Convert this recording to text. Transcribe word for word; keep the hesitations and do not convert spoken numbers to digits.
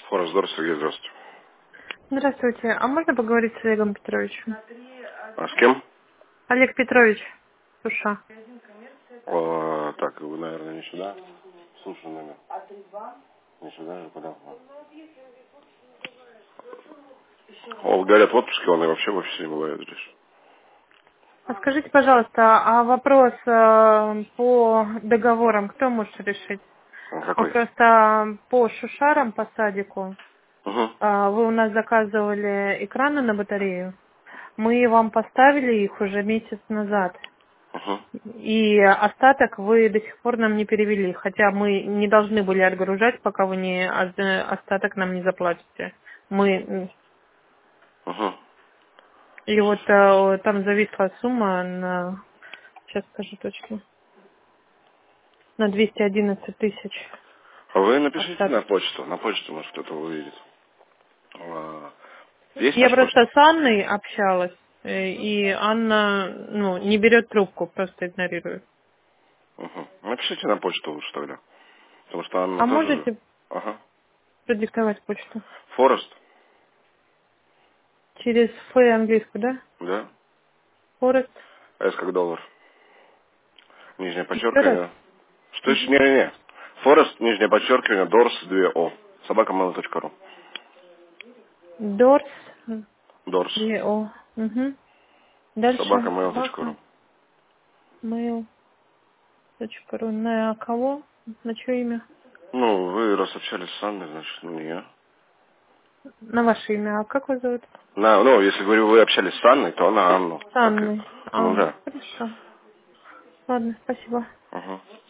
Форест Дор, Сергей, здравствуйте. Здравствуйте. А можно поговорить с Олегом Петровичем? А с кем? Олег Петрович, Суша. О, так, вы, наверное, не сюда. Слушай, номер. Не сюда же, куда? О, говорят, в отпуске, он и вообще в офисе не бывает здесь. А скажите, пожалуйста, а вопрос э, по договорам кто может решить? А Он какой? просто по шушарам, по садику, Угу. э, вы у нас заказывали экраны на батарею. Мы вам поставили их уже месяц назад. Угу. И остаток вы до сих пор нам не перевели, хотя мы не должны были отгружать, пока вы не остаток нам не заплатите. Мы Угу. и вот э, там зависла сумма на, сейчас скажу точно, на двести одиннадцать тысяч А вы напишите на остаток. почту. На почту, может, кто-то увидит. А, Есть Я наша почта? просто с Анной общалась, э, и Анна, ну, не берет трубку, просто игнорирует. Угу. Напишите на почту лучше тогда. Потому что Анна А тоже... можете Ага. продиктовать почту? Форест, Через Ф английскую, да? да? Форест. С как доллар. Нижнее Еще раз. подчеркивание. Что еще? Угу. Не-не-не. Форест, нижнее подчеркивание, Дорс, две О. собака мэйл точка ру. Дорс. Дорс. Две О. Угу. Дальше собака мэйл точка ру. собака. Mail. Точка ру. На кого? На чье имя? Ну, вы раз общались с Анной, значит, ну, не я. На ваше имя. А как вас зовут? На, ну, если говорю, вы общались с Анной, то она Анну. С Как и... Анной. Ну А, да. хорошо. Ладно, спасибо. Угу.